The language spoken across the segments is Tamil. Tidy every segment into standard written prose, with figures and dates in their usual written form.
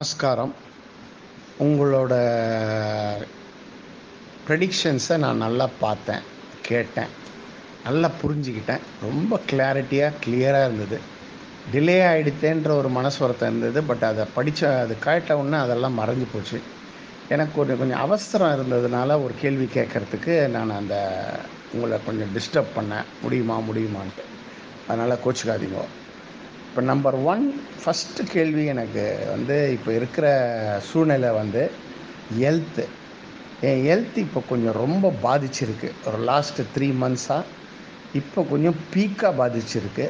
நமஸ்காரம். உங்களோட ப்ரெடிக்ஷன்ஸை நான் நல்லா பார்த்தேன், கேட்டேன், நல்லா புரிஞ்சுக்கிட்டேன். ரொம்ப கிளியராக இருந்தது. டிலே ஆகிடுத்தேன்ற ஒரு மனசு வருத்தம் இருந்தது. பட் அதை அது கேட்ட உடனே அதெல்லாம் மறைஞ்சு போச்சு. எனக்கு கொஞ்சம் அவசரம் இருந்ததுனால ஒரு கேள்வி கேட்குறதுக்கு நான் உங்களை கொஞ்சம் டிஸ்டர்ப் பண்ணேன். முடியுமான்ட்டு. அதனால் கோச்சிக்காதீங்க. இப்போ நம்பர் 1 ஃபஸ்ட்டு கேள்வி எனக்கு இப்போ இருக்கிற சூழ்நிலை ஹெல்த்து. என் ஹெல்த் இப்போ கொஞ்சம் ரொம்ப பாதிச்சிருக்கு. ஒரு லாஸ்ட்டு 3 மந்த்ஸாக இப்போ கொஞ்சம் பீக்காக பாதிச்சிருக்கு.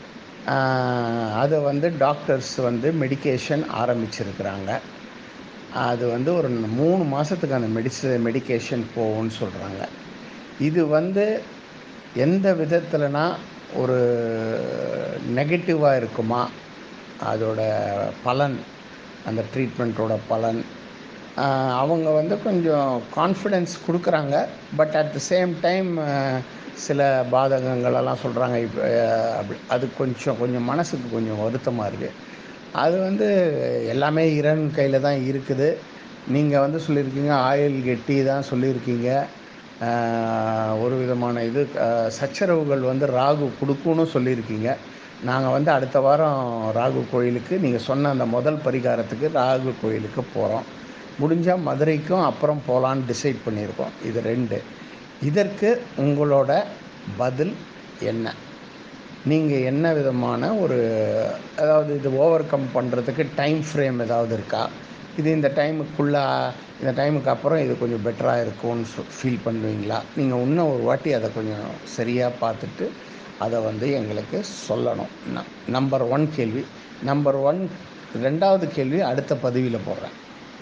அதை டாக்டர்ஸ் மெடிக்கேஷன் ஆரம்பிச்சிருக்கிறாங்க. அது ஒரு 3 மாதத்துக்கான மெடிக்கேஷன் போகும்னு சொல்கிறாங்க. இது எந்த விதத்தில்னா ஒரு நெகட்டிவாக இருக்குமா, அதோட பலன், அந்த ட்ரீட்மெண்ட்டோட பலன் அவங்க கொஞ்சம் கான்ஃபிடென்ஸ் கொடுக்குறாங்க. But at the same time சில பாதகங்களெல்லாம் சொல்கிறாங்க. இப்போ அது கொஞ்சம் மனசுக்கு கொஞ்சம் வருத்தமாக இருக்குது. அது எல்லாமே இறைவன் கையில் தான் இருக்குது. நீங்கள் சொல்லியிருக்கீங்க ஆயில் கெட்டி தான் சொல்லியிருக்கீங்க. ஒரு விதமான சச்சரவுகள் ராகு கொடுக்குன்னு சொல்லியிருக்கீங்க. நாங்கள் அடுத்த வாரம் ராகு கோயிலுக்கு, நீங்கள் சொன்ன அந்த முதல் பரிகாரத்துக்கு ராகு கோயிலுக்கு போகிறோம். முடிஞ்சால் மதுரைக்கும் அப்புறம் போகலான்னு டிசைட் பண்ணியிருக்கோம். இது 2. இதற்கு உங்களோட பதில் என்ன? நீங்கள் என்ன விதமான அதாவது இது ஓவர் கம் பண்ணுறதுக்கு டைம் ஃப்ரேம் ஏதாவது இருக்கா? இந்த டைமுக்கு அப்புறம் இது கொஞ்சம் பெட்டராக இருக்கும்னு ஃபீல் பண்ணுவீங்களா? நீங்கள் இன்னும் ஒரு வாட்டி அதை கொஞ்சம் சரியாக பார்த்துட்டு அதை எங்களுக்கு சொல்லணும். நம்பர் 1 கேள்வி. நம்பர் 1 2வது கேள்வி அடுத்த பதிவில் போடுறேன்.